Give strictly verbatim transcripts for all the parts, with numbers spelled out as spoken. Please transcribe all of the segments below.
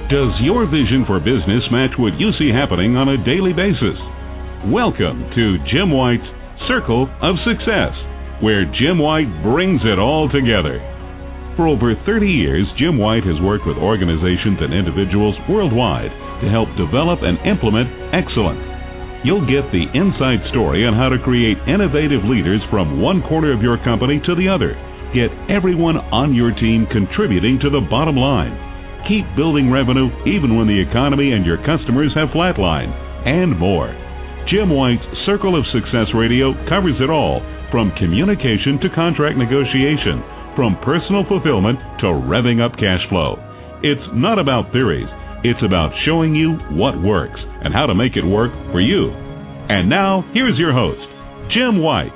Does your vision for business match what you see happening on a daily basis? Welcome to Jim White's Circle of Success, where Jim White brings it all together. For over thirty years, Jim White has worked with organizations and individuals worldwide to help develop and implement excellence. You'll get the inside story on how to create innovative leaders from one corner of your company to the other. Get everyone on your team contributing to the bottom line. Keep building revenue even when the economy and your customers have flatlined, and more. Jim White's Circle of Success Radio covers it all, from communication to contract negotiation, from personal fulfillment to revving up cash flow. It's not about theories. It's about showing you what works and how to make it work for you. And now, here's your host, Jim White.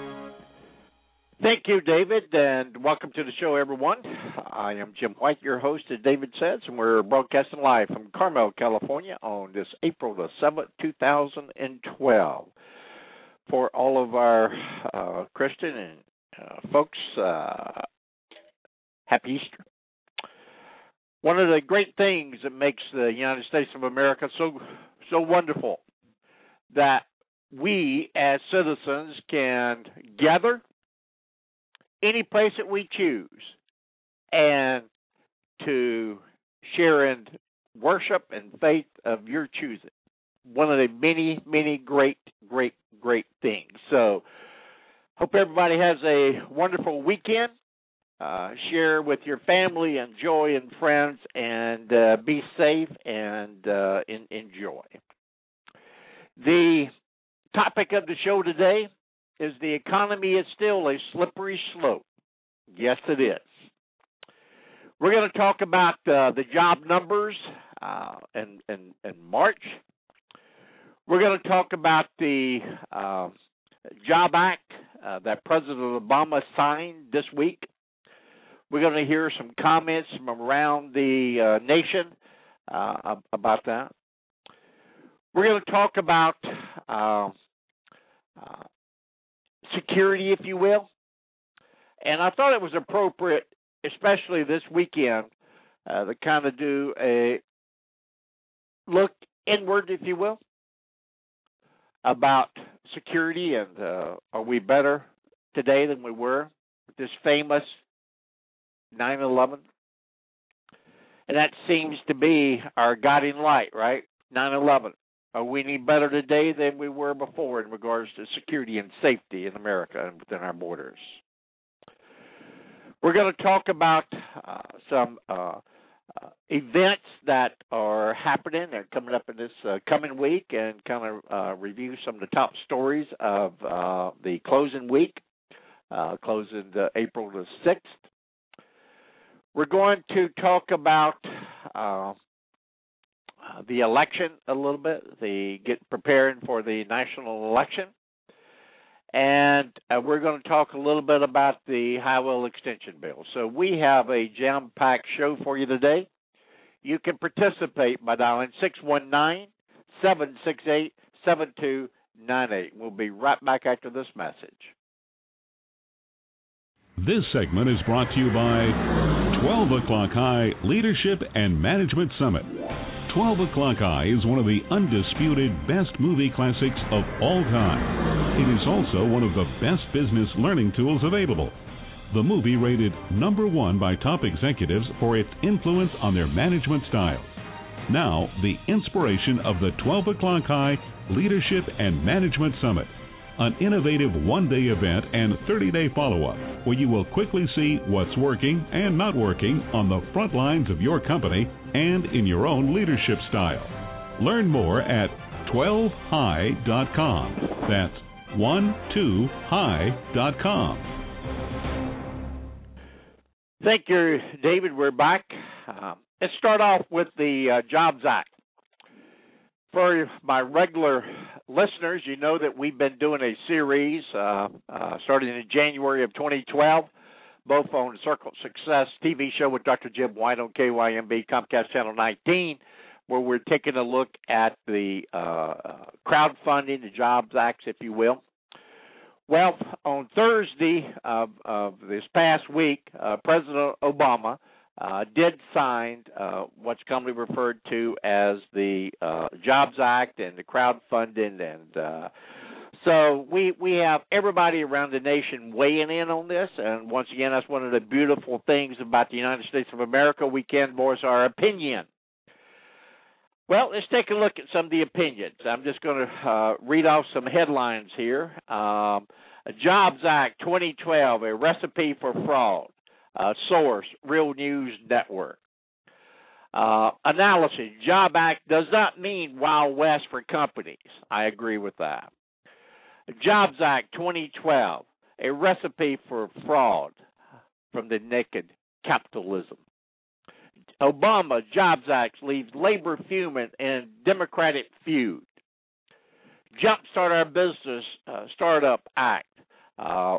Thank you, David, and welcome to the show, everyone. I am Jim White, your host, as David says, and we're broadcasting live from Carmel, California on this April the seventh, two thousand twelve. For all of our uh, Christian and uh, folks, uh, happy Easter. One of the great things that makes the United States of America so so wonderful that we as citizens can gather any place that we choose and to share in worship and faith of your choosing. One of the many, many great, great, great things. So, hope everybody has a wonderful weekend. Uh, share with your family and joy and friends, and uh, be safe and uh, in, enjoy. The topic of the show today is the economy is still a slippery slope. Yes, it is. We're going to talk about uh, the job numbers uh, in, in, in March. We're going to talk about the uh, Job Act uh, that President Obama signed this week. We're going to hear some comments from around the uh, nation uh, about that. We're going to talk about uh, uh, security, if you will. And I thought it was appropriate, especially this weekend, uh, to kind of do a look inward, if you will, about security and uh, are we better today than we were with this famous nine eleven? And that seems to be our guiding light, right? nine eleven. Are we any better today than we were before in regards to security and safety in America and within our borders? We're going to talk about uh, some uh, uh, events that are happening. They're coming up in this uh, coming week, and kind of uh, review some of the top stories of uh, the closing week, uh, closing uh, April the sixth. We're going to talk about uh, the election a little bit, the get preparing for the national election. And uh, we're going to talk a little bit about the Highwell extension bill. So we have a jam-packed show for you today. You can participate by dialing six one nine, seven six eight, seven two nine eight. We'll be right back after this message. This segment is brought to you by twelve O'Clock High Leadership and Management Summit. twelve O'Clock High is one of the undisputed best movie classics of all time. It is also one of the best business learning tools available. The movie rated number one by top executives for its influence on their management style. Now, the inspiration of the twelve O'Clock High Leadership and Management Summit, an innovative one-day event and thirty-day follow-up where you will quickly see what's working and not working on the front lines of your company and in your own leadership style. Learn more at twelve high dot com. That's twelve high dot com. Thank you, David. We're back. Uh, let's start off with the uh, Jobs Act. For my regular listeners, you know that we've been doing a series uh, uh, starting in January of twenty twelve, both on Circle of Success T V show with Doctor Jim White on K Y M B Comcast Channel nineteen, where we're taking a look at the uh, crowdfunding, the Jobs Acts, if you will. Well, on Thursday of, of this past week, uh, President Obama uh, did sign uh, what's commonly referred to as the uh, Jobs Act and the crowdfunding, and uh, so we we have everybody around the nation weighing in on this. And once again, that's one of the beautiful things about the United States of America. We can voice our opinion. Well, let's take a look at some of the opinions. I'm just going to uh, read off some headlines here. Um, Jobs Act twenty twelve, a recipe for fraud. Uh, source, Real News Network. Uh, analysis, Job Act does not mean Wild West for companies. I agree with that. Jobs Act twenty twelve, a recipe for fraud from the naked capitalism. Obama Jobs Act leaves labor fuming in Democratic feud. Jumpstart Our Business uh, Startup Act. Uh,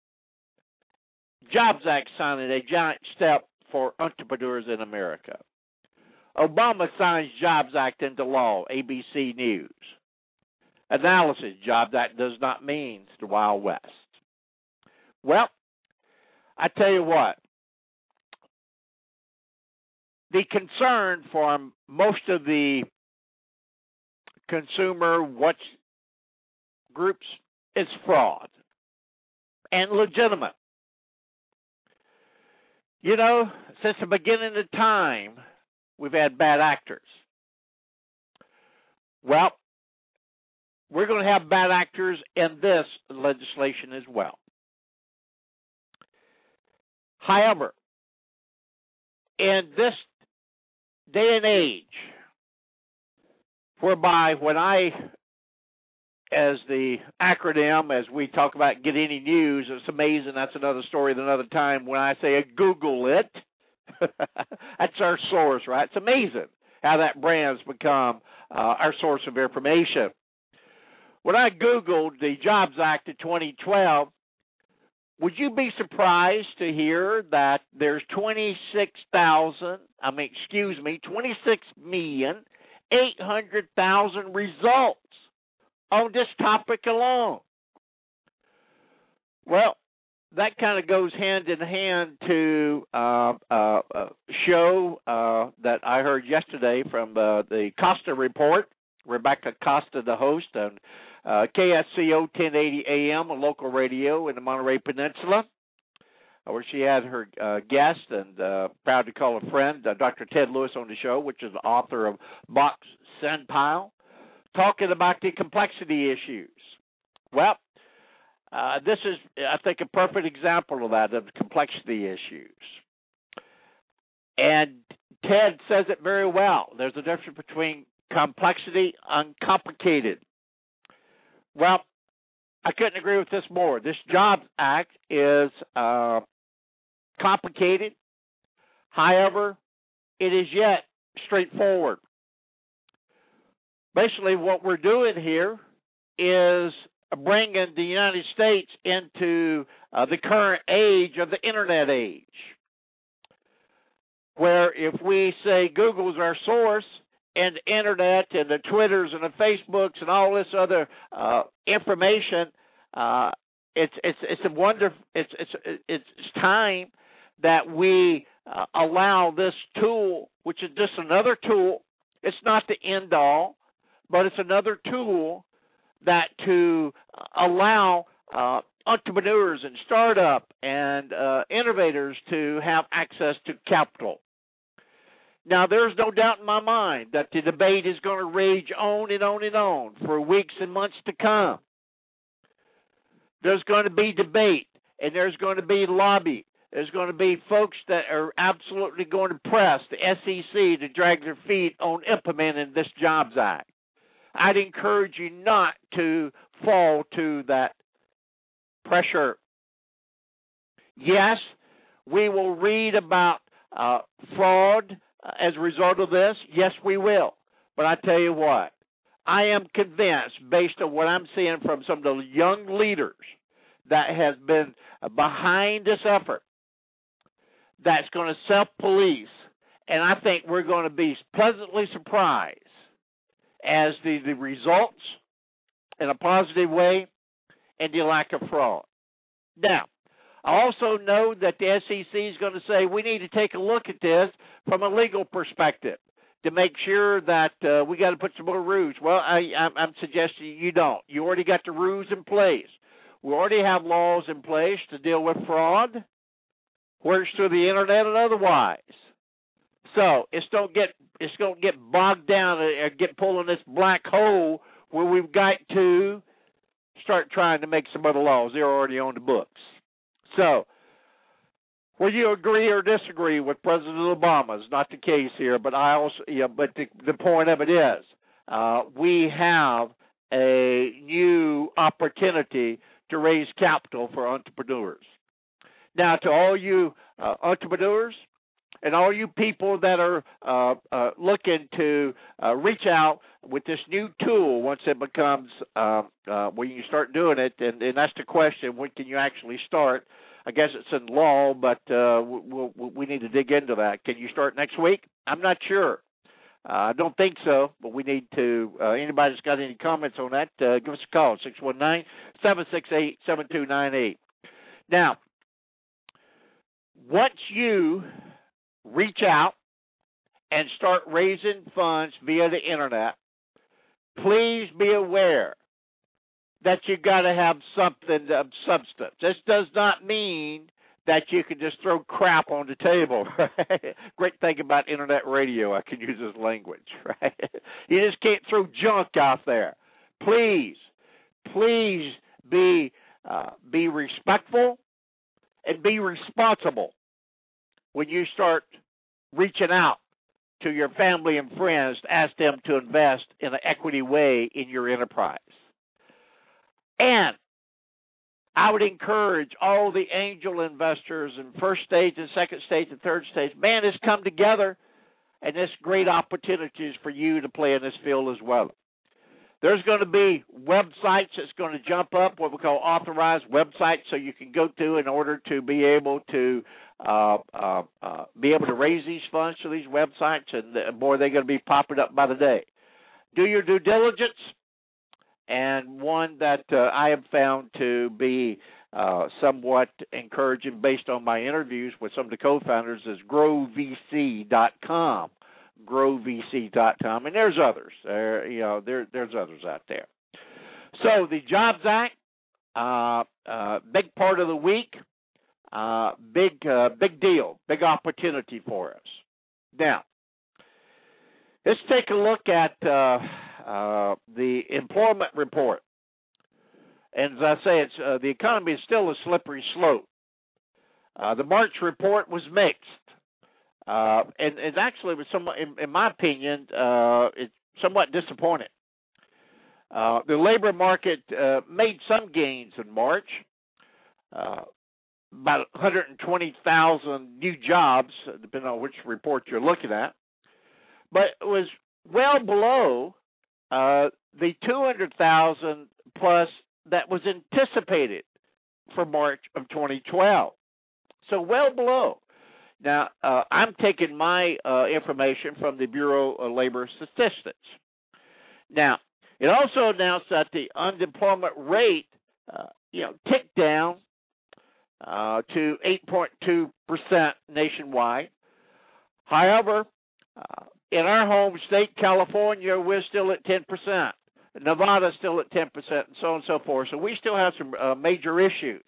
Jobs Act signing a giant step for entrepreneurs in America. Obama signs Jobs Act into law, A B C News. Analysis, Jobs Act does not mean the Wild West. Well, I tell you what, the concern for most of the consumer watch groups is fraud and legitimate. You know, since the beginning of time, we've had bad actors. Well, we're going to have bad actors in this legislation as well. However, in this day and age, whereby when I, as the acronym, as we talk about get any news, it's amazing, that's another story at another time, when I say Google it, that's our source, right? It's amazing how that brand's become uh, our source of information. When I Googled the Jobs Act of twenty twelve, would you be surprised to hear that there's twenty-six thousand, I mean, excuse me, twenty-six million eight hundred thousand results on this topic alone? Well, that kind of goes hand in hand to uh, uh, a show uh, that I heard yesterday from uh, the Costa Report. Rebecca Costa, the host, on uh, K S C O ten eighty A M, a local radio in the Monterey Peninsula, where she had her uh, guest and uh, proud to call a friend, uh, Doctor Ted Lewis, on the show, which is the author of Box Sandpile, talking about the complexity issues. Well, uh, this is, I think, a perfect example of that, of the complexity issues. And Ted says it very well. There's a difference between complexity and complicated. Well, I couldn't agree with this more. This Jobs Act is uh, complicated. However, it is yet straightforward. Basically, what we're doing here is bringing the United States into uh, the current age of the Internet age, where if we say Google's our source, and the Internet and the Twitters and the Facebooks and all this other uh, information, uh, it's it's it's a wonder. It's it's it's time that we uh, allow this tool, which is just another tool. It's not the end all, but it's another tool that to allow uh, entrepreneurs and startup and uh, innovators to have access to capital. Now, there's no doubt in my mind that the debate is going to rage on and on and on for weeks and months to come. There's going to be debate, and there's going to be lobby. There's going to be folks that are absolutely going to press the S E C to drag their feet on implementing this Jobs Act. I'd encourage you not to fall to that pressure. Yes, we will read about uh, fraud as a result of this. Yes, we will. But I tell you what, I am convinced, based on what I'm seeing from some of the young leaders that have been behind this effort, that's going to self-police. And I think we're going to be pleasantly surprised as the, the results in a positive way and the lack of fraud. Now, I also know that the S E C is going to say we need to take a look at this from a legal perspective to make sure that uh, we got to put some more rules. Well, I, I'm, I'm suggesting you don't. You already got the rules in place. We already have laws in place to deal with fraud, whether it's through the internet and otherwise. So it's don't get it's going to get bogged down or get pulled in this black hole where we've got to start trying to make some other laws. They're already on the books. So, whether you agree or disagree with President Obama is not the case here, but I also, yeah, but the, the point of it is, uh, we have a new opportunity to raise capital for entrepreneurs. Now, to all you uh, entrepreneurs and all you people that are uh, uh, looking to uh, reach out with this new tool once it becomes uh, uh, when you start doing it, and, and that's the question: when can you actually start? I guess it's in law, but uh, we'll, we'll, we need to dig into that. Can you start next week? I'm not sure. Uh, I don't think so, but we need to. Uh, anybody that's got any comments on that, uh, give us a call, six one nine, seven six eight, seven two nine eight. Now, once you reach out and start raising funds via the internet, please be aware that you got to have something of substance. This does not mean that you can just throw crap on the table. Right? Great thing about internet radio, I can use this language. Right? You just can't throw junk out there. Please, please be uh, be respectful and be responsible when you start reaching out to your family and friends to ask them to invest in an equity way in your enterprise. And I would encourage all the angel investors in first stage and second stage and third stage, man, it's come together, and there's great opportunities for you to play in this field as well. There's going to be websites that's going to jump up, what we call authorized websites, so you can go to in order to be able to uh, uh, uh, be able to raise these funds to these websites, and uh, boy, they're going to be popping up by the day. Do your due diligence. And one that uh, I have found to be uh, somewhat encouraging based on my interviews with some of the co-founders is grow v c dot com, grow v c dot com, and there's others. There, you know, there, there's others out there. So the Jobs Act, uh, uh, big part of the week, uh, big, uh, big deal, big opportunity for us. Now, let's take a look at Uh, Uh, the employment report. And as I say, it's uh, the economy is still a slippery slope. Uh, the March report was mixed. Uh, and it actually was somewhat, in, in my opinion, uh, it's somewhat disappointing. Uh, the labor market uh, made some gains in March, uh, about one hundred twenty thousand new jobs, depending on which report you're looking at. But it was well below Uh, the two hundred thousand plus that was anticipated for March of twenty twelve. So well below. Now, uh, I'm taking my uh, information from the Bureau of Labor Statistics. Now, it also announced that the unemployment rate, uh, you know, ticked down uh, to eight point two percent nationwide. However, uh, in our home state, California, we're still at ten percent. Nevada's still at ten percent, and so on and so forth. So we still have some uh, major issues.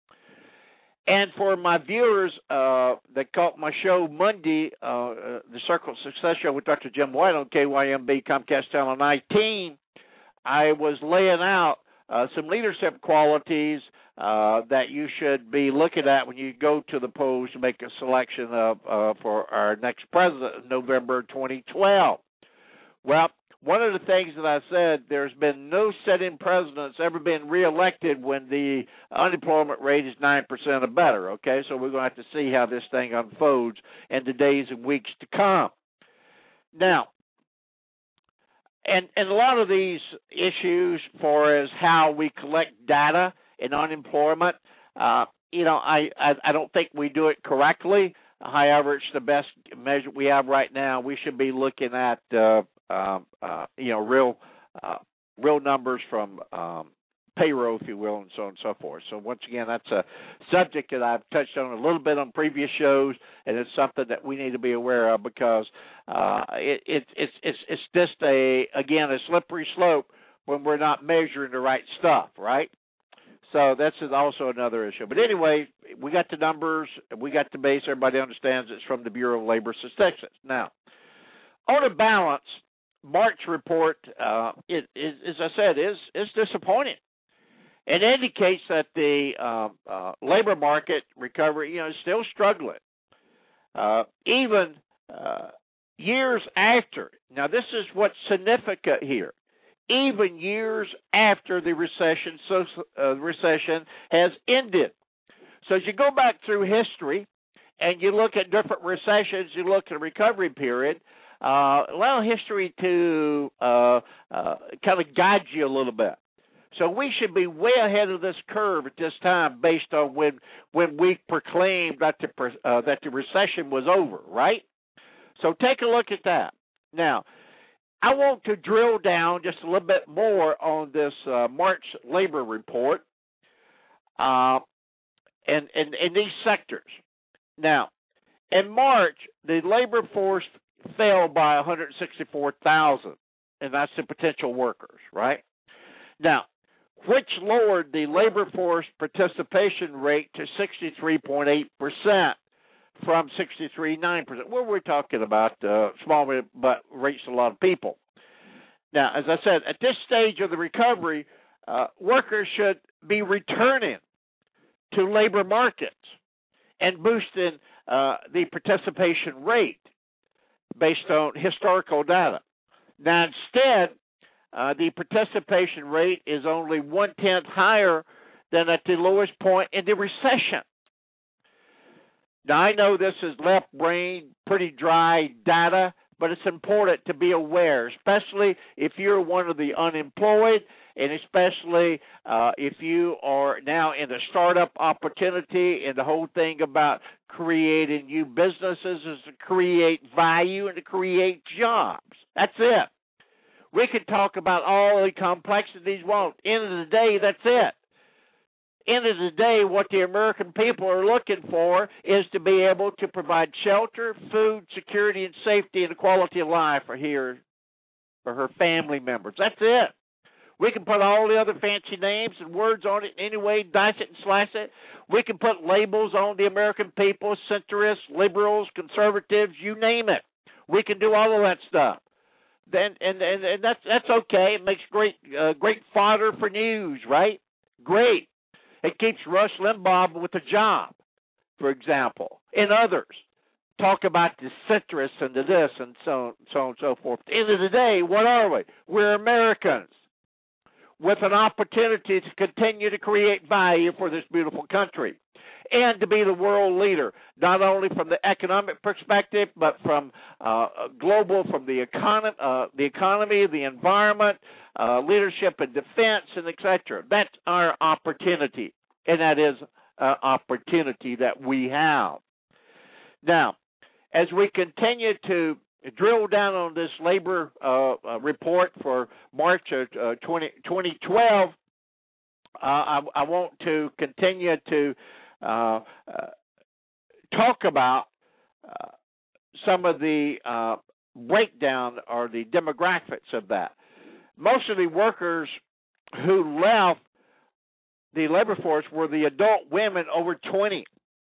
And for my viewers uh, that caught my show Monday, uh, uh, the Circle of Success Show with Doctor Jim White on K Y M B Comcast Channel nineteen, I was laying out uh, some leadership qualities uh, that you should be looking at when you go to the polls to make a selection of, uh, for our next president in November twenty twelve. Well, one of the things that I said, there's been no sit-in president that's ever been reelected when the unemployment rate is nine percent or better, okay? So we're going to have to see how this thing unfolds in the days and weeks to come. Now, and, and a lot of these issues for as how we collect data in unemployment, uh, you know, I, I, I don't think we do it correctly. However, it's the best measure we have right now. We should be looking at, uh, um, uh, you know, real, uh, real numbers from, um, payroll, if you will, and so on and so forth. So once again, that's a subject that I've touched on a little bit on previous shows, and it's something that we need to be aware of because uh, it, it, it's it's it's just a again a slippery slope when we're not measuring the right stuff, right? So that's also another issue. But anyway, we got the numbers, we got the base. Everybody understands it's from the Bureau of Labor Statistics. Now, on a balance, March report, uh, it, it, as I said, is is disappointing. It indicates that the uh, uh, labor market recovery, you know, is still struggling. Uh, even uh, years after. Now, this is what's significant here. Even years after the recession, so, uh, recession has ended. So as you go back through history and you look at different recessions, you look at a recovery period, uh, allow history to uh, uh, kind of guide you a little bit. So we should be way ahead of this curve at this time based on when when we proclaimed that the, uh, that the recession was over, right? So take a look at that. Now, I want to drill down just a little bit more on this uh, March labor report uh, and, and, and these sectors. Now, in March, the labor force fell by one hundred sixty-four thousand, and that's the potential workers, right? Now, which lowered the labor force participation rate to sixty-three point eight percent. From sixty-three point nine percent. Well, we're talking about uh, small, but reached a lot of people. Now, as I said, at this stage of the recovery, uh, workers should be returning to labor markets and boosting uh, the participation rate based on historical data. Now, instead, uh, the participation rate is only one-tenth higher than at the lowest point in the recession. Now, I know this is left-brain, pretty dry data, but it's important to be aware, especially if you're one of the unemployed and especially uh, if you are now in the startup opportunity, and the whole thing about creating new businesses is to create value and to create jobs. That's it. We could talk about all the complexities. Well, end of the day, that's it. End of the day, what the American people are looking for is to be able to provide shelter, food, security, and safety, and quality of life for here, for her family members. That's it. We can put all the other fancy names and words on it anyway, dice it and slice it. We can put labels on the American people, centrists, liberals, conservatives, you name it. We can do all of that stuff. Then and and, and that's that's okay. It makes great uh, great fodder for news, right? Great. It keeps Rush Limbaugh with a job, for example, and others. Talk about the centrists and the this and so, so on and so forth. At the end of the day, what are we? We're Americans with an opportunity to continue to create value for this beautiful country and to be the world leader, not only from the economic perspective, but from uh, global, from the, econ- uh, the economy, the environment, uh, leadership and defense, and et cetera. That's our opportunity, and that is an opportunity that we have. Now, as we continue to drill down on this labor uh, uh, report for March of uh, twenty twelve, uh, I, I want to continue to uh, uh, talk about uh, some of the uh, breakdown or the demographics of that. Most of the workers who left the labor force were the adult women over twenty.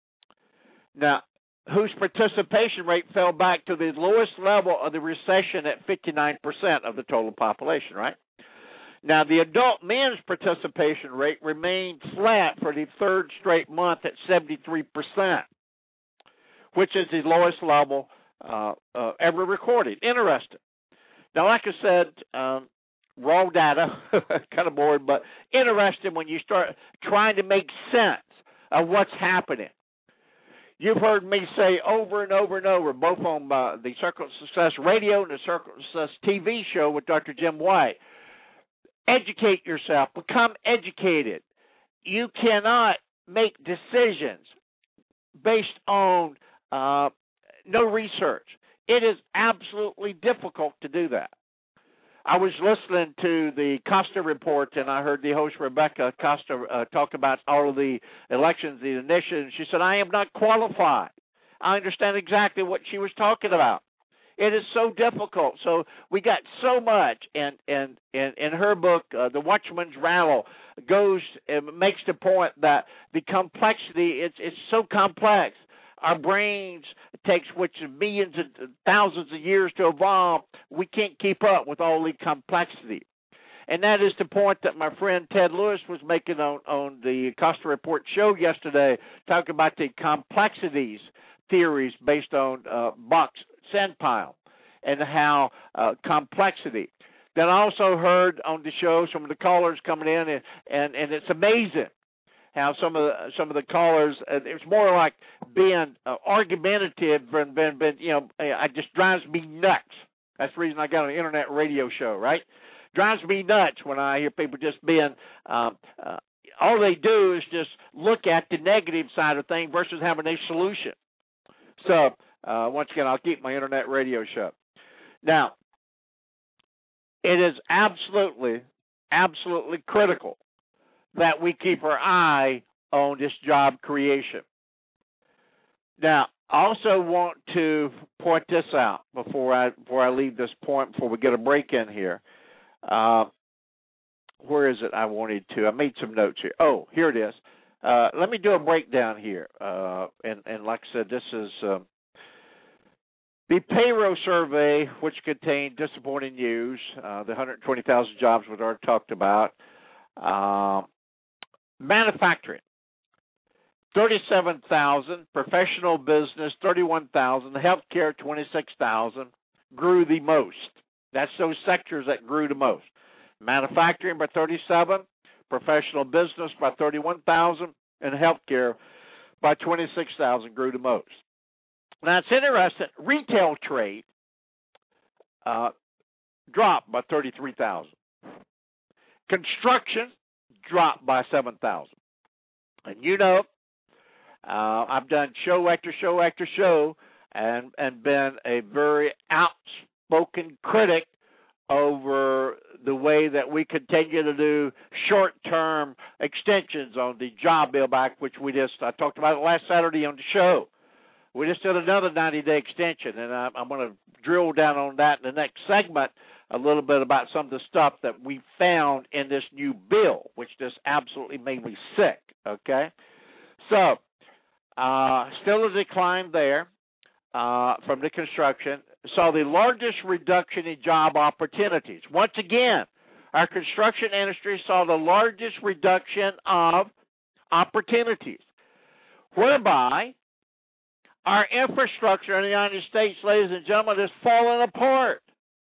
Now, whose participation rate fell back to the lowest level of the recession at fifty-nine percent of the total population, right? Now, the adult men's participation rate remained flat for the third straight month at seventy-three percent, which is the lowest level uh, uh, ever recorded. Interesting. Now, like I said, um, raw data, kind of boring, but interesting when you start trying to make sense of what's happening. You've heard me say over and over and over, both on uh, the Circle of Success radio and the Circle of Success T V show with Doctor Jim White, educate yourself, become educated. You cannot make decisions based on uh, no research. It is absolutely difficult to do that. I was listening to the Costa Report, and I heard the host, Rebecca Costa, uh, talk about all of the elections, the initiatives. She said, I am not qualified. I understand exactly what she was talking about. It is so difficult. So we got so much, and and in, in her book, uh, The Watchman's Rattle, goes and makes the point that the complexity, it's it's so complex. Our brains takes which millions and thousands of years to evolve. We can't keep up with all the complexity. And that is the point that my friend Ted Lewis was making on, on the Costa Report show yesterday, talking about the complexities theories based on uh, Bach's sandpile and how uh, complexity. Then I also heard on the show some of the callers coming in, and, and, and it's amazing how some of the, some of the callers, uh, it's more like being uh, argumentative and been, been, you know, it just drives me nuts. That's the reason I got an internet radio show, right? Drives me nuts when I hear people just being, um, uh, all they do is just look at the negative side of things versus having a solution. So, uh, once again, I'll keep my internet radio show. Now, it is absolutely, absolutely critical that we keep our eye on this job creation. Now, I also want to point this out before I before I leave this point, before we get a break in here. Uh, where is it I wanted to? I made some notes here. Oh, here it is. Uh, let me do a breakdown here. Uh, and, and like I said, this is uh, the payroll survey, which contained disappointing news, uh, the one hundred twenty thousand jobs we've already talked about. Uh, manufacturing, thirty-seven thousand. Professional business, thirty-one thousand. Healthcare, twenty-six thousand. Grew the most. That's those sectors that grew the most. Manufacturing by thirty-seven. Professional business by thirty-one thousand, and healthcare by twenty-six thousand grew the most. Now, it's interesting, retail trade uh, dropped by thirty-three thousand. Construction dropped by seven thousand. And you know, uh, I've done show after show after show and, and been a very outspoken critic over the way that we continue to do short-term extensions on the job bill back, which we just, I talked about it last Saturday on the show. We just did another ninety-day extension, and I, I'm going to drill down on that in the next segment a little bit about some of the stuff that we found in this new bill, which just absolutely made me sick, okay? So, uh, still a decline there uh, from the construction. Saw the largest reduction in job opportunities. Once again, our construction industry saw the largest reduction of opportunities, whereby our infrastructure in the United States, ladies and gentlemen, is falling apart.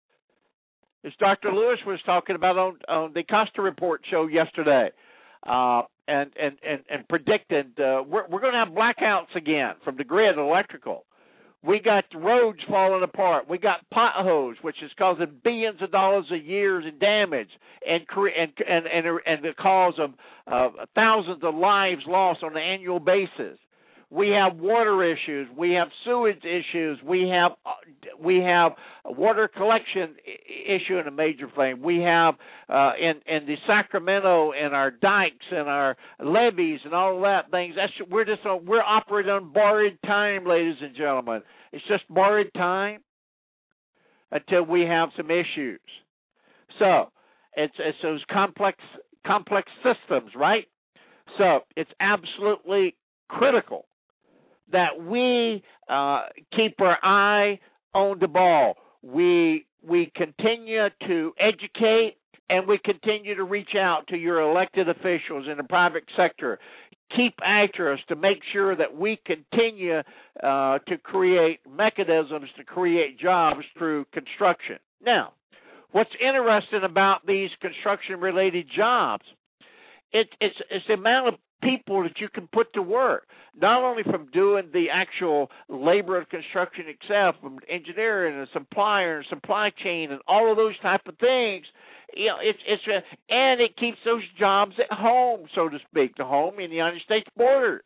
As Doctor Lewis was talking about on, on the Costa Report show yesterday, uh, and, and, and, and predicted uh, we're, we're going to have blackouts again from the grid electrical. We got roads falling apart. We got potholes, which is causing billions of dollars a year in damage, and and and and, and the cause of uh, thousands of lives lost on an annual basis. We have water issues. We have sewage issues. We have we have a water collection issue and a major thing. We have uh, in in the Sacramento and our dikes and our levees and all of that things. That's we're just on, we're operating on borrowed time, ladies and gentlemen. It's just borrowed time until we have some issues. So it's it's those complex complex systems, right? So it's absolutely critical that we uh, keep our eye on the ball. We we continue to educate, and we continue to reach out to your elected officials in the private sector. Keep after us to make sure that we continue uh, to create mechanisms to create jobs through construction. Now, what's interesting about these construction-related jobs, it, it's, it's the amount of people that you can put to work, not only from doing the actual labor of construction itself, from engineering and supplier and supply chain and all of those type of things. You know, it's it's a, and it keeps those jobs at home, so to speak, to home in the United States borders.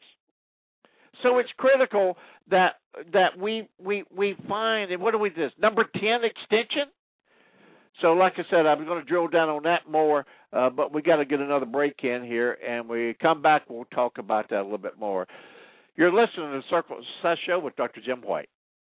So it's critical that that we we we find, and what do we do? Number ten extension. So, like I said, I'm going to drill down on that more, uh, but we got to get another break in here, and we come back, we'll talk about that a little bit more. You're listening to the Circle of Success Show with Doctor Jim White.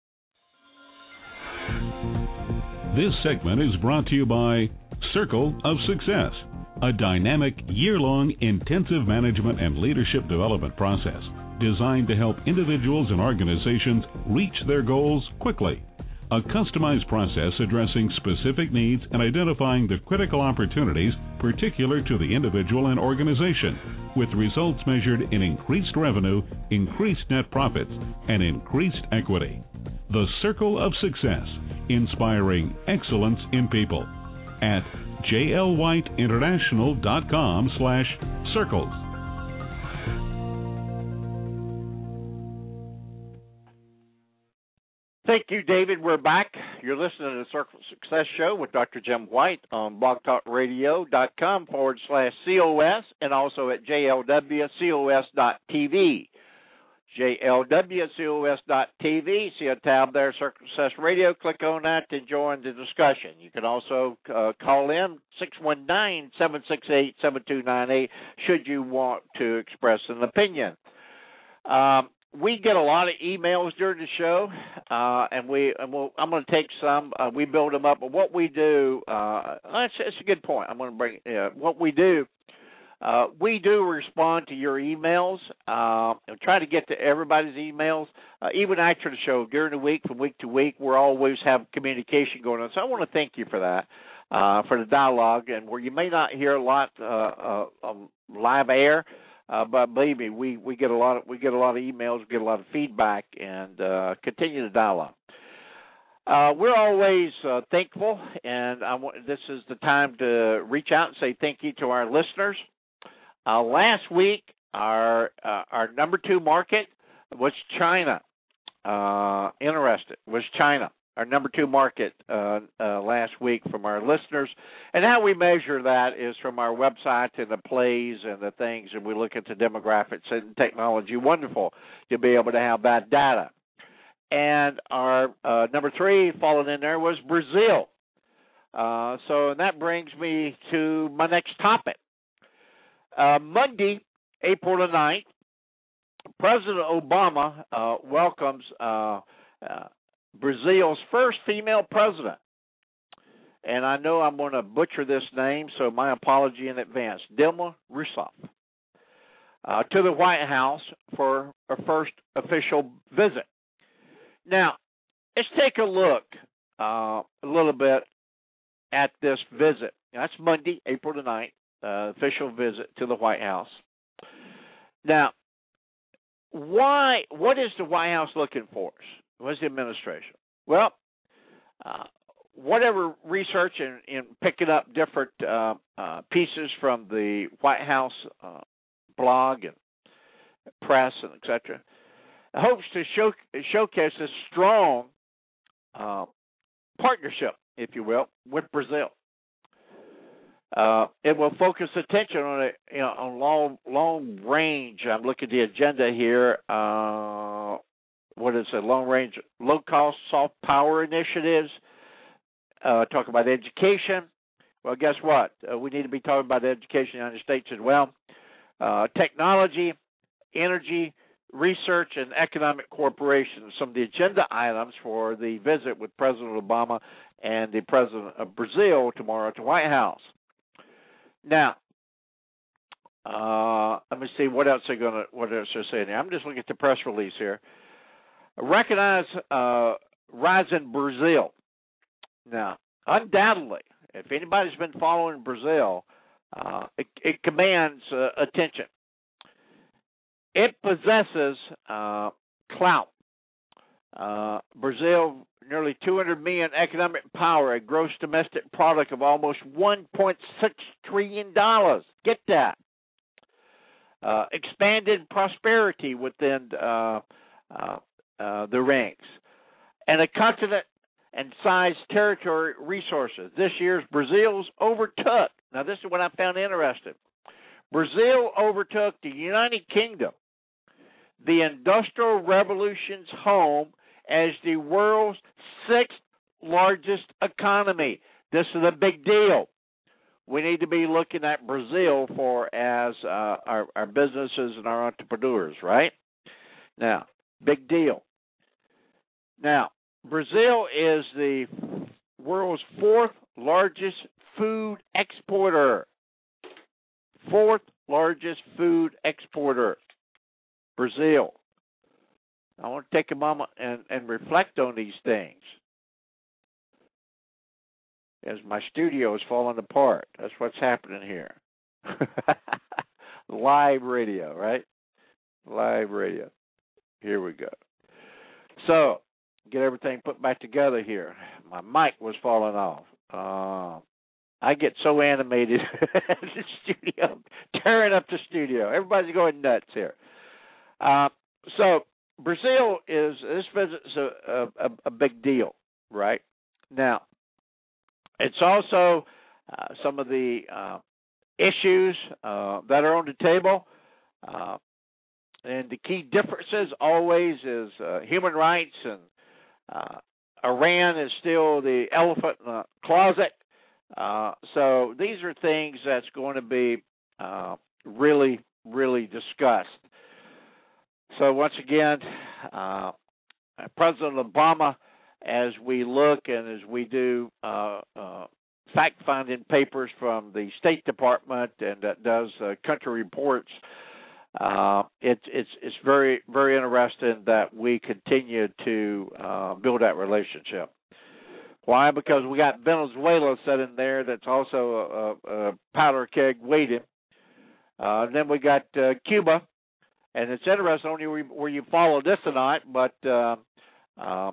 This segment is brought to you by Circle of Success, a dynamic, year-long intensive management and leadership development process designed to help individuals and organizations reach their goals quickly. A customized process addressing specific needs and identifying the critical opportunities particular to the individual and organization, with results measured in increased revenue, increased net profits, and increased equity. The Circle of Success, inspiring excellence in people. At jlwhiteinternational.com slash circles. Thank you, David. We're back. You're listening to the Circle of Success Show with Doctor Jim White on blogtalkradio.com forward slash COS and also at jlwcos.tv. jlwcos.tv. See a tab there, Circle of Success Radio. Click on that to join the discussion. You can also uh, call in six one nine, seven six eight, seven two nine eight should you want to express an opinion. Um, We get a lot of emails during the show, uh, and we and we'll, I'm going to take some. Uh, we build them up, but what we do, uh, it's, it's a good point. I'm going to bring uh, what we do. Uh, we do respond to your emails uh, and try to get to everybody's emails, uh, even after the show during the week, from week to week. We're always have communication going on, so I want to thank you for that, uh, for the dialogue, and where you may not hear a lot uh, uh, of live air. Uh, but believe me, we, we get a lot of we get a lot of emails, we get a lot of feedback, and uh, continue the dialogue. Uh, we're always uh, thankful, and I want, this is the time to reach out and say thank you to our listeners. Uh, last week, our uh, our number two market was China. Uh, interested was China. Our number two market uh, uh, last week from our listeners. And how we measure that is from our website and the plays and the things, and we look at the demographics and technology. Wonderful to be able to have that data. And our uh, number three falling in there was Brazil. Uh, so and that brings me to my next topic. Uh, Monday, April the ninth, President Obama uh, welcomes uh, uh, Brazil's first female president, and I know I'm going to butcher this name, so my apology in advance, Dilma Rousseff, uh, to the White House for her first official visit. Now, let's take a look uh, a little bit at this visit. That's Monday, April the ninth, uh, official visit to the White House. Now, why? What is the White House looking for? What's the administration? Well, uh, whatever research and, and picking up different uh, uh, pieces from the White House uh, blog and press and et cetera, hopes to show, showcase a strong uh, partnership, if you will, with Brazil. Uh, it will focus attention on a you know, on long long range. I'm looking at the agenda here. Uh, what is it? Long range, low cost, soft power initiatives. Uh, talk about education. Well, guess what? Uh, we need to be talking about education in the United States as well. Uh, technology, energy, research, and economic cooperation. Some of the agenda items for the visit with President Obama and the President of Brazil tomorrow at the White House. Now, uh, let me see what else they're going to what else they're saying here. I'm just looking at the press release here. Recognize uh, rise in Brazil. Now, undoubtedly, if anybody's been following Brazil, uh, it, it commands uh, attention. It possesses uh, clout. Uh, Brazil, nearly two hundred million economic power, a gross domestic product of almost one point six trillion dollars. Get that. Uh, expanded prosperity within uh, uh, uh, the ranks. And a continent and size territory resources. This year's Brazil's overtook. Now, this is what I found interesting. Brazil overtook the United Kingdom, the Industrial Revolution's home, as the world's sixth largest economy. This is a big deal. We need to be looking at Brazil for as uh, our, our businesses and our entrepreneurs, right? Now, big deal. Now, Brazil is the world's fourth largest food exporter. Fourth largest food exporter. Brazil. I want to take a moment and, and reflect on these things. As my studio is falling apart. That's what's happening here. Live radio, right? Live radio. Here we go. So, get everything put back together here. My mic was falling off. Uh, I get so animated at the studio, tearing up the studio. Everybody's going nuts here. Uh, so, Brazil is, this visit is a, a, a big deal, right? Now, it's also uh, some of the uh, issues uh, that are on the table. Uh, and the key differences always is uh, human rights, and uh, Iran is still the elephant in the closet. Uh, so these are things that's going to be uh, really, really discussed. So once again, uh, President Obama, as we look and as we do uh, uh, fact-finding papers from the State Department and that does uh, country reports, uh, it, it's it's very, very interesting that we continue to uh, build that relationship. Why? Because we got Venezuela sitting there that's also a, a powder keg waiting. Uh, and then we got uh, Cuba. And it's interesting only where you follow this or not, but uh, uh,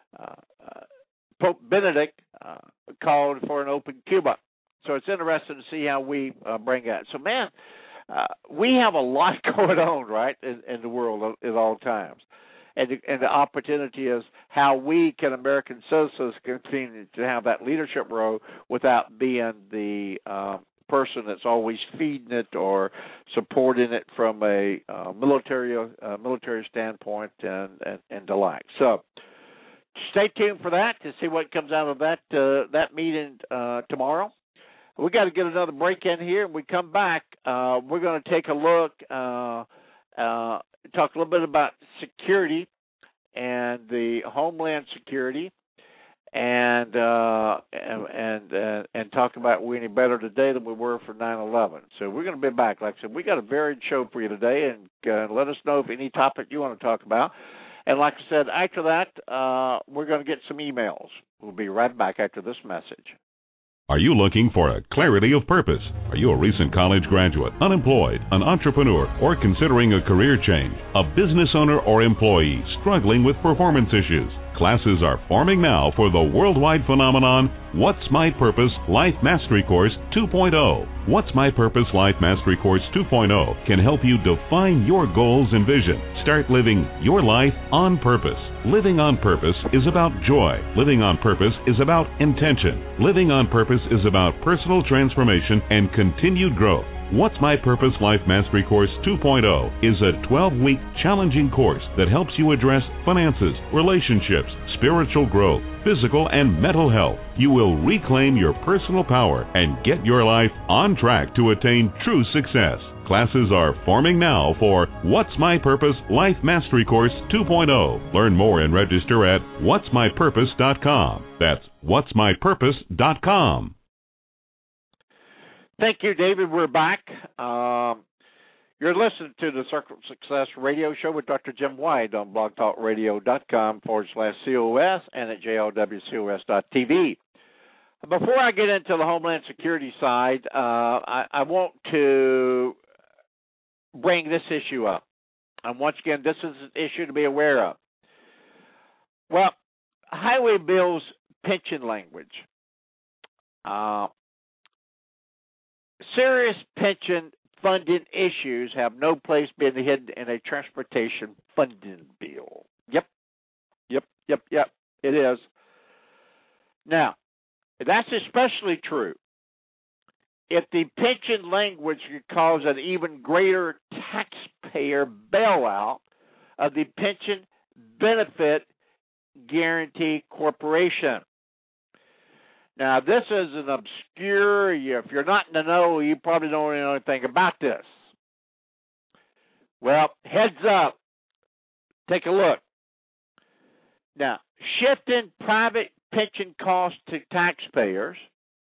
uh, Pope Benedict uh, called for an open Cuba. So it's interesting to see how we uh, bring that. So, man, uh, we have a lot going on, right, in, in the world at all times. And the, and the opportunity is how we can, American citizens, continue to have that leadership role without being the um, person that's always feeding it or supporting it from a uh, military uh, military standpoint and, and, and the like. So stay tuned for that to see what comes out of that uh, that meeting uh, tomorrow. We got to get another break in here. When we come back, uh, we're going to take a look, uh, uh, talk a little bit about security and the Homeland Security. And, uh, and and uh, and talk about we're any better today than we were for nine eleven. So we're going to be back. Like I said, we got a varied show for you today, and uh, let us know if any topic you want to talk about. And like I said, after that, uh, we're going to get some emails. We'll be right back after this message. Are you looking for a clarity of purpose? Are you a recent college graduate, unemployed, an entrepreneur, or considering a career change, a business owner or employee struggling with performance issues? Classes are forming now for the worldwide phenomenon, What's My Purpose Life Mastery Course two point oh. What's My Purpose Life Mastery Course two point oh can help you define your goals and vision. Start living your life on purpose. Living on purpose is about joy. Living on purpose is about intention. Living on purpose is about personal transformation and continued growth. What's My Purpose Life Mastery Course two point oh is a twelve-week challenging course that helps you address finances, relationships, spiritual growth, physical and mental health. You will reclaim your personal power and get your life on track to attain true success. Classes are forming now for What's My Purpose Life Mastery Course two point oh. Learn more and register at whats my purpose dot com. That's whats my purpose dot com. Thank you, David. We're back. Um, you're listening to the Circle of Success radio show with Doctor Jim White on blog talk radio dot com forward slash C O S and at J L W C O S dot T V. Before I get into the Homeland Security side, uh, I, I want to bring this issue up. And once again, this is an issue to be aware of. Well, highway bills pension language. Uh, serious pension funding issues have no place being hidden in a transportation funding bill. Yep, yep, yep, yep, it is. Now, that's especially true if the pension language could cause an even greater taxpayer bailout of the Pension Benefit Guaranty Corporation. Now, this is an obscure, if you're not in the know, you probably don't know anything about this. Well, heads up. Take a look. Now, shifting private pension costs to taxpayers.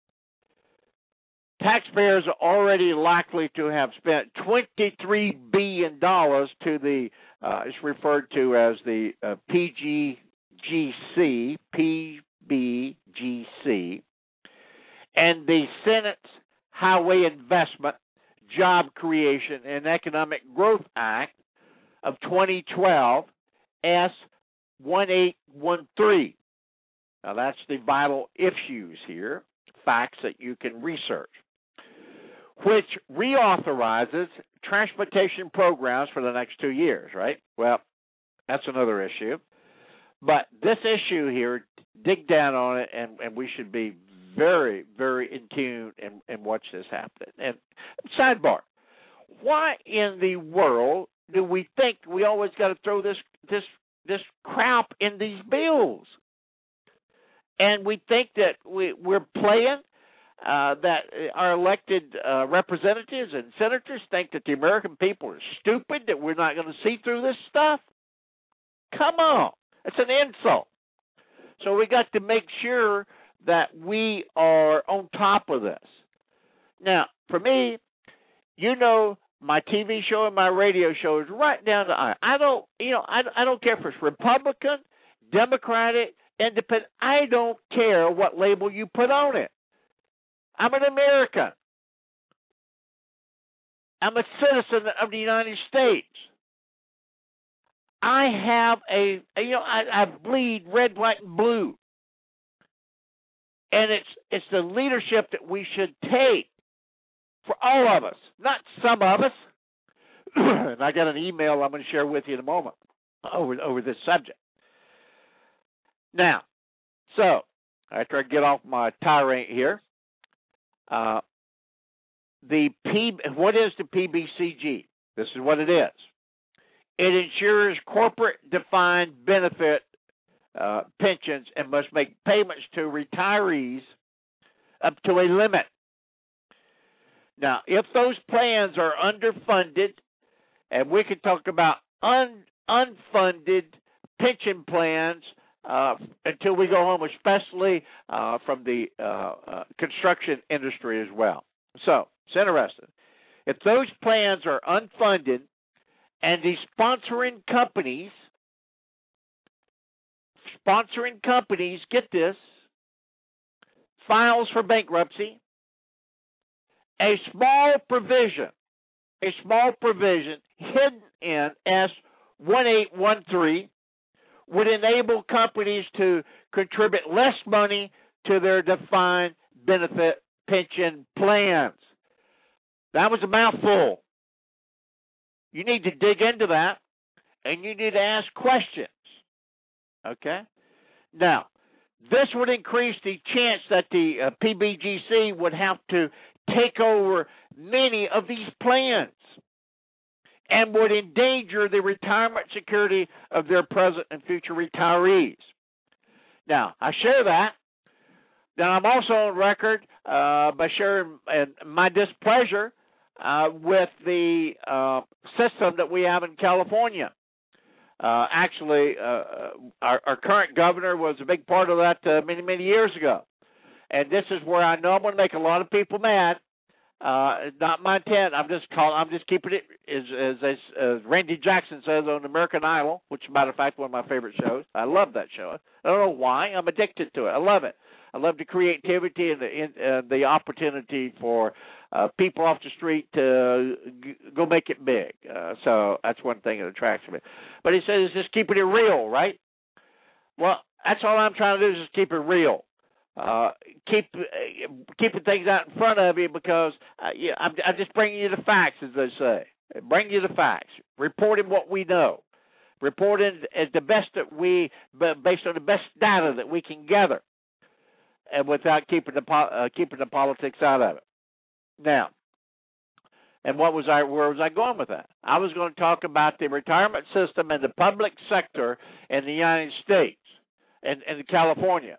Taxpayers are already likely to have spent twenty-three billion dollars to the, uh, it's referred to as the uh, P G G C, P B G C, and the Senate's Highway Investment, Job Creation, and Economic Growth Act of twenty twelve, S one eight one three. Now, that's the vital issues here, facts that you can research, which reauthorizes transportation programs for the next two years, right? Well, that's another issue. But this issue here, dig down on it, and, and we should be very, very in tune and, and watch this happen. And sidebar, why in the world do we think we always got to throw this this this crap in these bills? And we think that we, we're playing, uh, that our elected uh, representatives and senators think that the American people are stupid, that we're not going to see through this stuff? Come on. It's an insult. So we got to make sure that we are on top of this. Now, for me, you know, my T V show and my radio show is right down the aisle. I don't, you know, I, I don't care if it's Republican, Democratic, Independent. I don't care what label you put on it. I'm an American. I'm a citizen of the United States. I have a, you know, I, I bleed red, white, and blue. And it's it's the leadership that we should take for all of us, not some of us. And I got an email I'm going to share with you in a moment over over this subject. Now, so after I get off my tirade here, uh, the P, what is the P B C G? This is what it is. It ensures corporate defined benefit uh, pensions and must make payments to retirees up to a limit. Now, if those plans are underfunded, and we can talk about un, unfunded pension plans uh, until we go home, especially uh, from the uh, uh, construction industry as well. So, it's interesting. If those plans are unfunded, and the sponsoring companies, sponsoring companies, get this, files for bankruptcy, a small provision, a small provision hidden in S one eight one three would enable companies to contribute less money to their defined benefit pension plans. That was a mouthful. You need to dig into that, and you need to ask questions, okay? Now, this would increase the chance that the uh, P B G C would have to take over many of these plans and would endanger the retirement security of their present and future retirees. Now, I share that. Now, I'm also on record uh, by sharing uh, my displeasure Uh, with the uh, system that we have in California. Uh, actually, uh, our, our current governor was a big part of that uh, many, many years ago. And this is where I know I'm going to make a lot of people mad. Uh, not my intent. I'm just calling. I'm just keeping it as, as, as, as Randy Jackson says on American Idol, which, is, matter of fact, one of my favorite shows. I love that show. I don't know why. I'm addicted to it. I love it. I love the creativity and the, in, uh, the opportunity for uh, people off the street to g- go make it big. Uh, so that's one thing that attracts me. But he says just keeping it real, right? Well, that's all I'm trying to do is just keep it real. Uh, keep uh, keeping things out in front of you because uh, yeah, I'm, I'm just bringing you the facts, as they say. Bring you the facts. Reporting what we know. Reporting as the best that we, based on the best data that we can gather, and without keeping the uh, keeping the politics out of it. Now, and what was I? Where was I going with that? I was going to talk about the retirement system in the public sector in the United States and in California.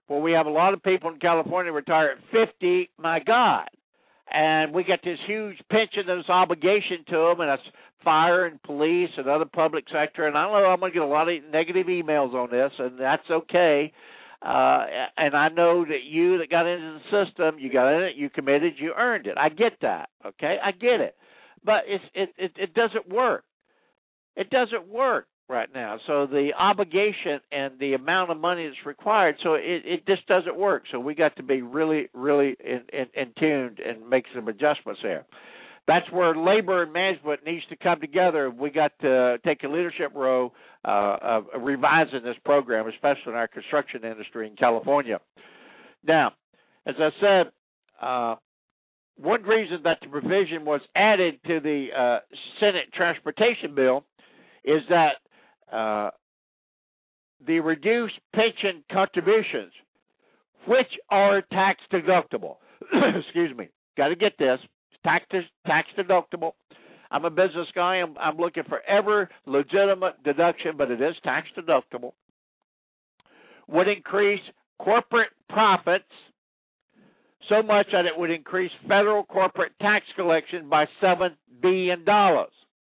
Well, we have a lot of people in California retire at fifty, my God. And we got this huge pension, this obligation to them, and that's fire and police and other public sector. And I know I'm going to get a lot of negative emails on this, and that's okay. Uh, and I know that you that got into the system, you got in it, you committed, you earned it. I get that, okay? I get it. But it's, it, it, it doesn't work. It doesn't work right now. So the obligation and the amount of money that's required, so it, it just doesn't work. So we got to be really, really in, in, in tuned and make some adjustments there. That's where labor and management needs to come together. We got to take a leadership role uh, of revising this program, especially in our construction industry in California. Now, as I said, uh, one reason that the provision was added to the uh, Senate transportation bill is that uh, the reduced pension contributions, which are tax deductible, excuse me, got to get this, tax tax deductible. I'm a business guy. I'm, I'm looking for every legitimate deduction, but it is tax deductible. Would increase corporate profits so much that it would increase federal corporate tax collection by seven billion dollars.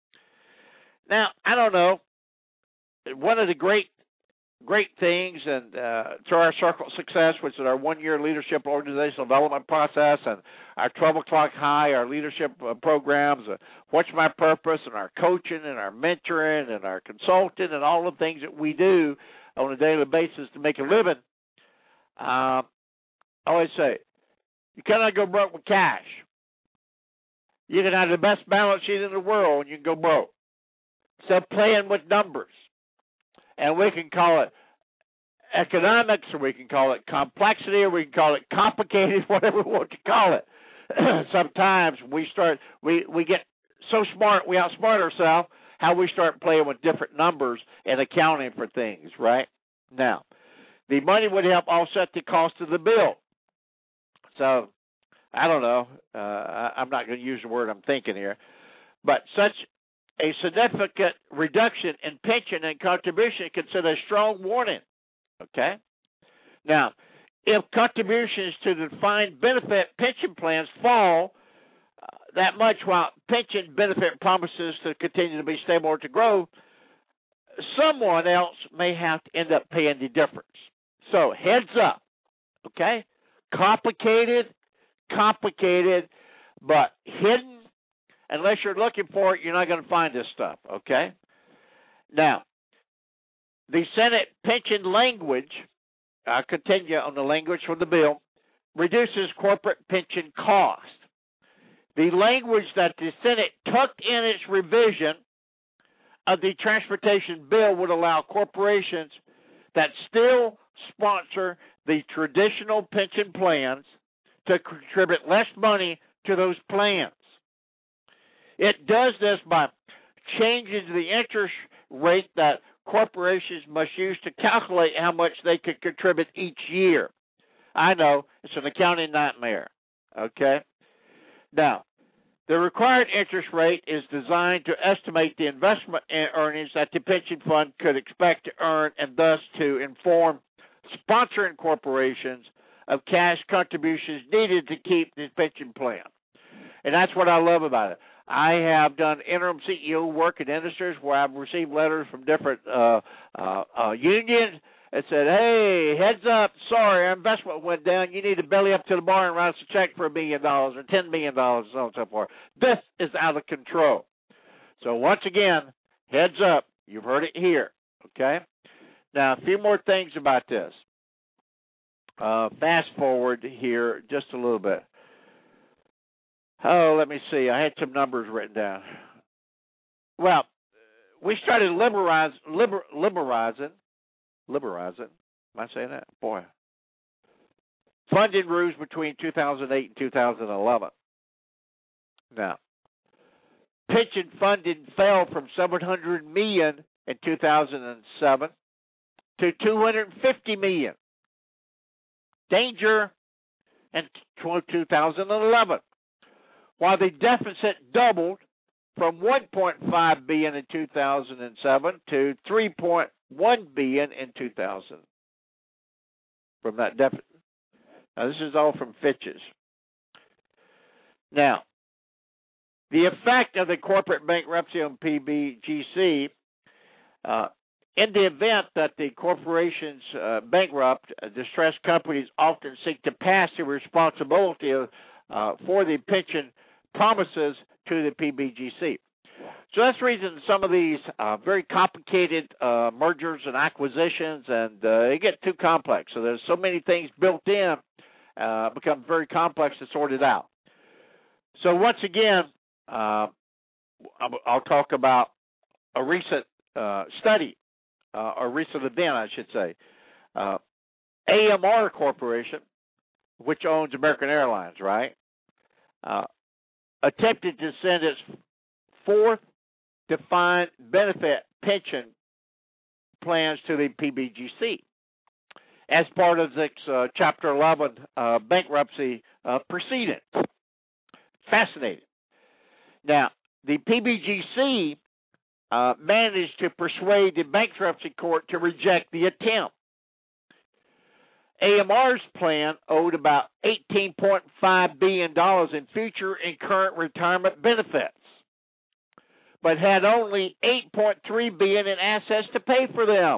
Now, I don't know. One of the great, great things, and uh, through our Circle of Success, which is our one-year leadership organizational development process, and our twelve o'clock high, our leadership uh, programs, uh, What's My Purpose, and our coaching, and our mentoring, and our consulting, and all the things that we do on a daily basis to make a living. Um, I always say, you cannot go broke with cash. You can have the best balance sheet in the world, and you can go broke. So playing with numbers. And we can call it economics, or we can call it complexity, or we can call it complicated, whatever we want to call it. Sometimes we start, we, we get so smart, we outsmart ourselves, how we start playing with different numbers and accounting for things, right? Now, the money would help offset the cost of the bill. So, I don't know. Uh, I, I'm not going to use the word I'm thinking here. But such a significant reduction in pension and contribution can send a strong warning, okay? Now, if contributions to the defined benefit pension plans fall uh, that much while pension benefit promises to continue to be stable or to grow, someone else may have to end up paying the difference. So, heads up, okay? Complicated, complicated, but hidden. Unless you're looking for it, you're not going to find this stuff, okay? Now, the Senate pension language, I'll continue on the language from the bill, reduces corporate pension cost. The language that the Senate took in its revision of the transportation bill would allow corporations that still sponsor the traditional pension plans to contribute less money to those plans. It does this by changing the interest rate that corporations must use to calculate how much they can contribute each year. I know, it's an accounting nightmare, okay? Now, the required interest rate is designed to estimate the investment earnings that the pension fund could expect to earn and thus to inform sponsoring corporations of cash contributions needed to keep the pension plan. And that's what I love about it. I have done interim C E O work in industries where I've received letters from different uh, uh, uh, unions that said, hey, heads up, sorry, our investment went down. You need to belly up to the bar and write us a check for a million dollars or ten million dollars and so on and so forth. This is out of control. So once again, heads up, you've heard it here, okay? Now, a few more things about this. Uh, fast forward here just a little bit. Oh, let me see. I had some numbers written down. Well, we started liberalize, liber, liberalizing, liberalizing, am I saying that? Boy. Funding rules between two thousand eight and two thousand eleven. Now, pension funding fell from seven hundred million dollars in two thousand seven to two hundred fifty million dollars. Danger in two thousand eleven. While the deficit doubled from one point five billion dollars in two thousand seven to three point one billion dollars in two thousand from that deficit. Now, this is all from Fitch's. Now, the effect of the corporate bankruptcy on P B G C, uh, in the event that the corporations uh, bankrupt, uh, distressed companies often seek to pass the responsibility of, uh, for the pension promises to the P B G C. So that's the reason some of these uh, very complicated uh, mergers and acquisitions, and uh, they get too complex. So there's so many things built in, uh, become very complex to sort it out. So once again, uh, I'll talk about a recent uh, study, uh, a recent event, I should say. Uh, A M R Corporation, which owns American Airlines, right, uh, attempted to send its fourth defined benefit pension plans to the P B G C as part of its uh, Chapter eleven uh, bankruptcy uh, proceedings. Fascinating. Now, the P B G C uh, managed to persuade the bankruptcy court to reject the attempt. A M R's plan owed about eighteen point five billion dollars in future and current retirement benefits, but had only eight point three billion dollars in assets to pay for them.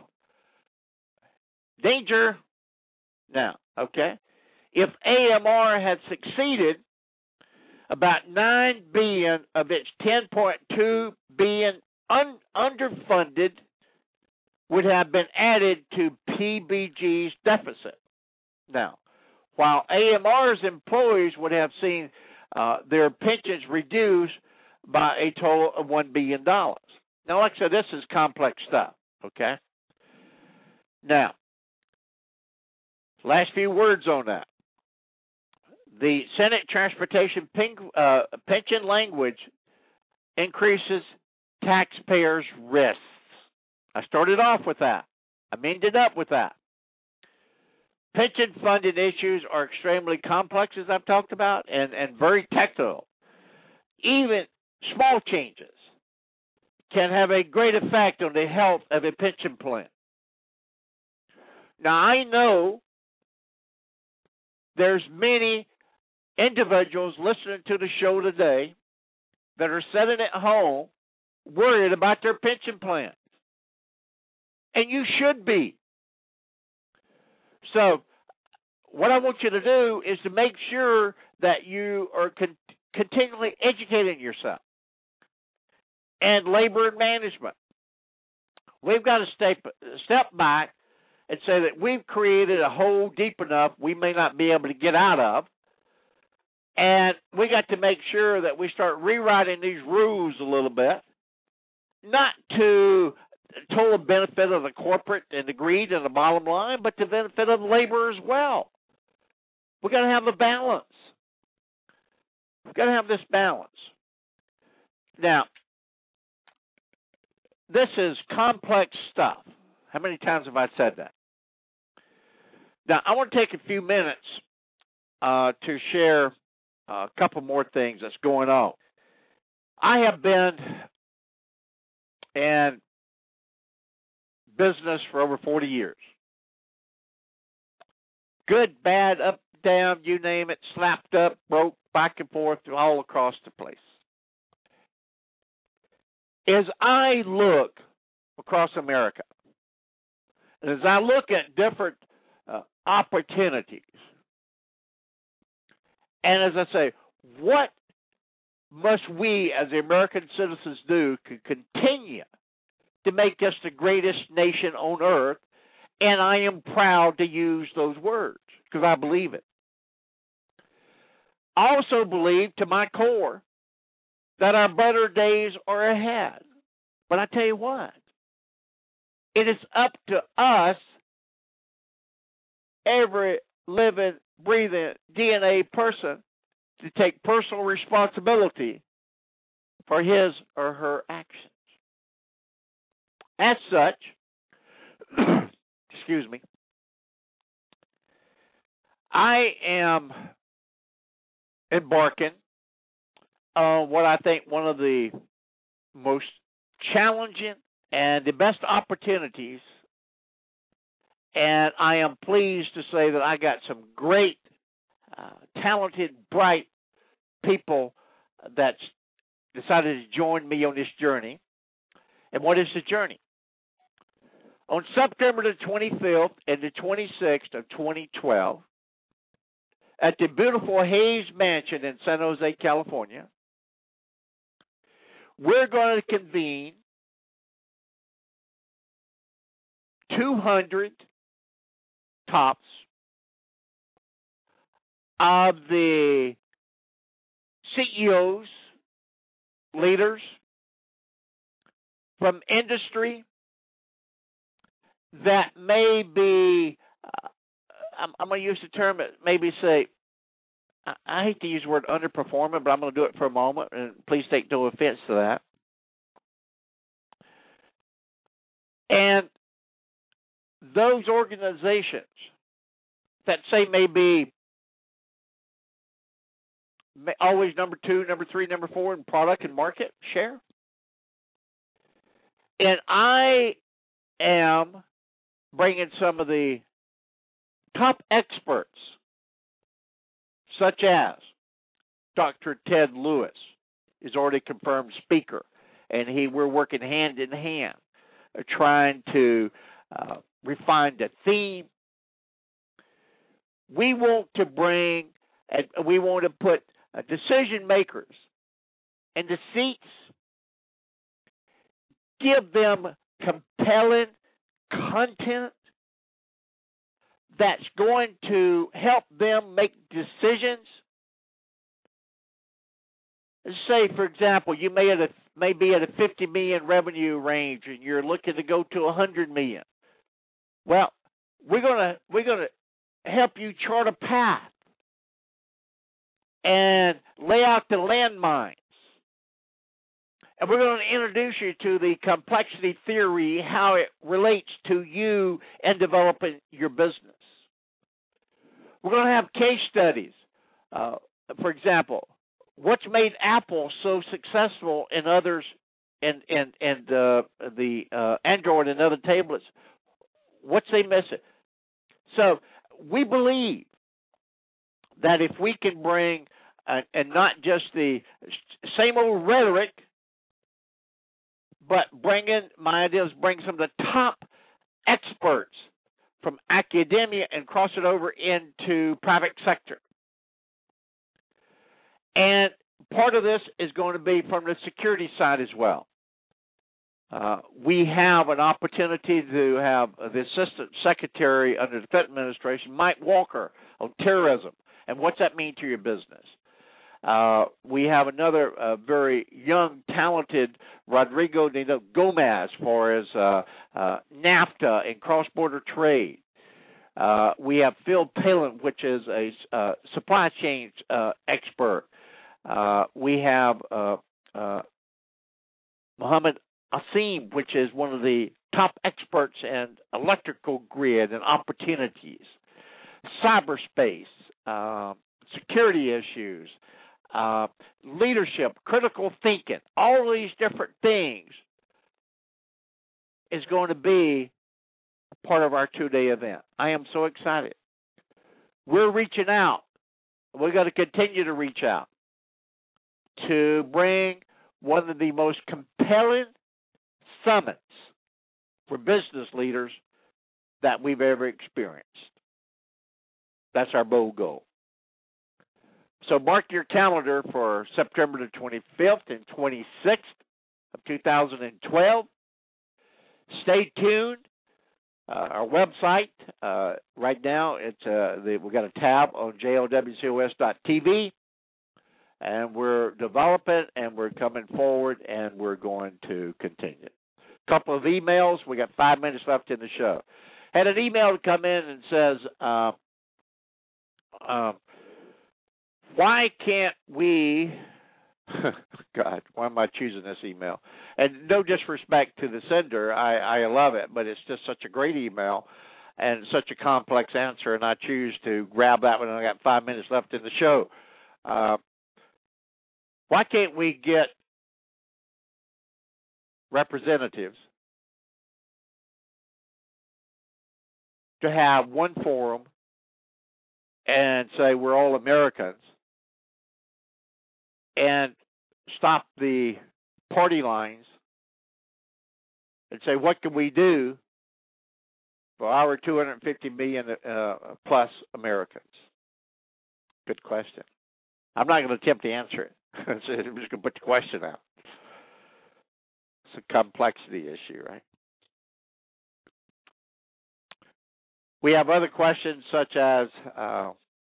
Danger. Now, okay, if A M R had succeeded, about nine billion dollars of its ten point two billion dollars un- underfunded would have been added to P B G's deficit. Now, while A M R's employees would have seen uh, their pensions reduced by a total of one billion dollars. Now, like I said, this is complex stuff, okay? Now, last few words on that. The Senate Transportation Pen- uh, Pension language increases taxpayers' risks. I started off with that. I ended up with that. Pension funding issues are extremely complex, as I've talked about, and, and very technical. Even small changes can have a great effect on the health of a pension plan. Now, I know there's many individuals listening to the show today that are sitting at home worried about their pension plans. And you should be. So what I want you to do is to make sure that you are con- continually educating yourself. And labor and management. We've got to step, step back and say that we've created a hole deep enough we may not be able to get out of. And we got to make sure that we start rewriting these rules a little bit, not to the total benefit of the corporate and the greed and the bottom line, but to the benefit of labor as well. We've got to have a balance. We've got to have this balance. Now, this is complex stuff. How many times have I said that? Now, I want to take a few minutes uh, to share a couple more things that's going on. I have been in business for over forty years. Good, bad, up, down, you name it, slapped up, broke, back and forth, all across the place. As I look across America, and as I look at different uh, opportunities, and as I say, what must we as the American citizens do to continue to make us the greatest nation on earth? And I am proud to use those words because I believe it. I also believe to my core that our better days are ahead. But I tell you what, it is up to us, every living, breathing D N A person, to take personal responsibility for his or her actions. As such, excuse me, I am embarking on what I think one of the most challenging and the best opportunities And I am pleased to say that I got some great, uh, talented, bright people that decided to join me on this journey. And what is the journey? On September the twenty-fifth and the twenty-sixth of twenty twelve, at the beautiful Hayes Mansion in San Jose, California, we're going to convene two hundred tops of the C E Os, leaders from industry that may be, uh, I'm, I'm going to use the term, maybe say, I, I hate to use the word underperforming, but I'm going to do it for a moment, and please take no offense to that. And those organizations that say maybe always number two, number three, number four in product and market share. And I am bringing some of the top experts, such as Doctor Ted Lewis, is already confirmed speaker, and he we're working hand in hand, uh, trying to uh, refine the theme. We want to bring, and we want to put uh, decision makers in the seats, give them compelling content that's going to help them make decisions. Say, for example, you may, at a, may be at a fifty million dollars revenue range and you're looking to go to one hundred million dollars. Well, we're gonna we're gonna help you chart a path and lay out the landmines. And we're going to introduce you to the complexity theory, how it relates to you and developing your business. We're going to have case studies. Uh, for example, what's made Apple so successful in others and and and uh, the uh, Android and other tablets? What's they missing? So we believe that if we can bring uh, and not just the same old rhetoric, but bring in, my idea is bring some of the top experts from academia and cross it over into private sector. And part of this is going to be from the security side as well. Uh, we have an opportunity to have the Assistant Secretary under the Federal Administration, Mike Walker, on terrorism and what's that mean to your business. Uh, we have another uh, very young, talented Rodrigo Nino Gomez for his uh, uh, NAFTA and cross-border trade. Uh, we have Phil Palin, which is a uh, supply chain uh, expert. Uh, we have uh, uh, Mohammed Asim, which is one of the top experts in electrical grid and opportunities, cyberspace, uh, security issues, Uh, leadership, critical thinking, all these different things is going to be part of our two-day event. I am so excited. We're reaching out. We've got to continue to reach out to bring one of the most compelling summits for business leaders that we've ever experienced. That's our bold goal. So mark your calendar for September the twenty-fifth and twenty-sixth of two thousand twelve. Stay tuned. Uh, our website, uh, right now, it's uh, the, we've got a tab on J O W C O S dot T V, and we're developing, and we're coming forward, and we're going to continue. A couple of emails. We got five minutes left in the show. Had an email come in and says, uh, uh, why can't we, God, why am I choosing this email? And no disrespect to the sender, I, I love it, but it's just such a great email and such a complex answer, and I choose to grab that one, and I got five minutes left in the show. Uh, why can't we get representatives to have one forum and say we're all Americans and stop the party lines and say, what can we do for our two hundred fifty million uh, plus Americans? Good question. I'm not going to attempt to answer it. I'm just going to put the question out. It's a complexity issue, right? We have other questions such as, uh,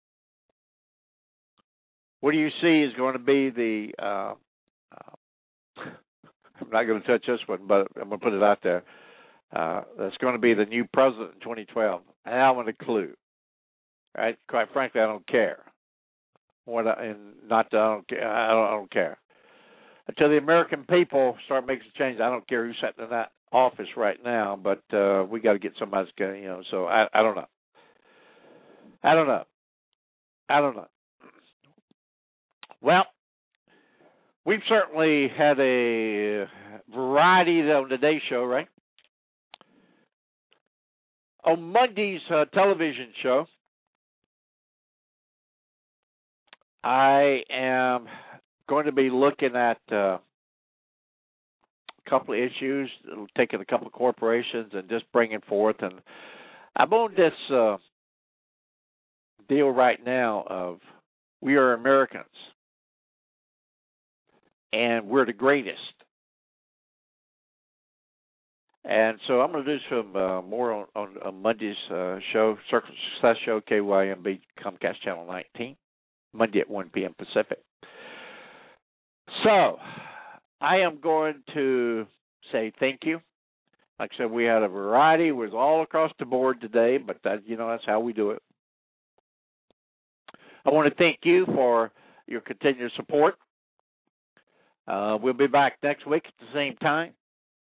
what do you see is going to be the, uh, uh, I'm not going to touch this one, but I'm going to put it out there. Uh, that's going to be the new president in twenty twelve. I haven't a clue. Right? Quite frankly, I don't care. What I, and not that I don't care. I don't, I don't care. Until the American people start making change, I don't care who's sitting in that office right now. But uh, we got to get somebody, you know. So I, I don't know. I don't know. I don't know. Well, we've certainly had a variety on today's show, right? On Monday's uh, television show, I am going to be looking at uh, a couple of issues, taking a couple of corporations and just bringing forth. And I'm on this uh, deal right now of we are Americans, and we're the greatest. And so I'm going to do some uh, more on, on, on Monday's uh, show, Circle of Success Show, K Y M B, Comcast Channel nineteen, Monday at one p.m. Pacific. So I am going to say thank you. Like I said, we had a variety. It was all across the board today, but that, you know, that's how we do it. I want to thank you for your continued support. Uh, we'll be back next week at the same time.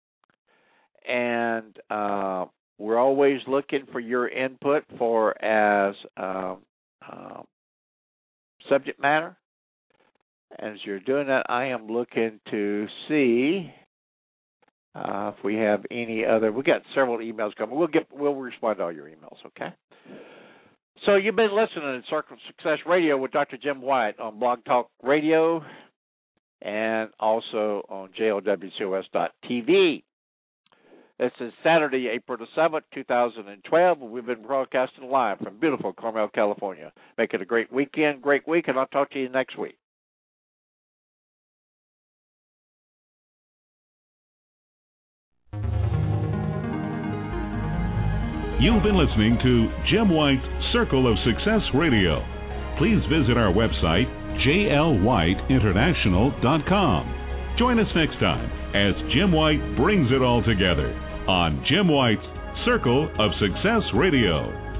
And uh, we're always looking for your input for as uh, uh, subject matter. As you're doing that, I am looking to see uh, if we have any other. We got several emails coming. We'll get. We'll respond to all your emails. Okay. So you've been listening to Circle of Success Radio with Doctor Jim White on Blog Talk Radio and also on J L W C O S dot T V. This is Saturday, April the seventh, two thousand twelve. We've been broadcasting live from beautiful Carmel, California. Make it a great weekend, great week, and I'll talk to you next week. You've been listening to Jim White's Circle of Success Radio. Please visit our website, J L White International dot com. Join us next time as Jim White brings it all together on Jim White's Circle of Success Radio.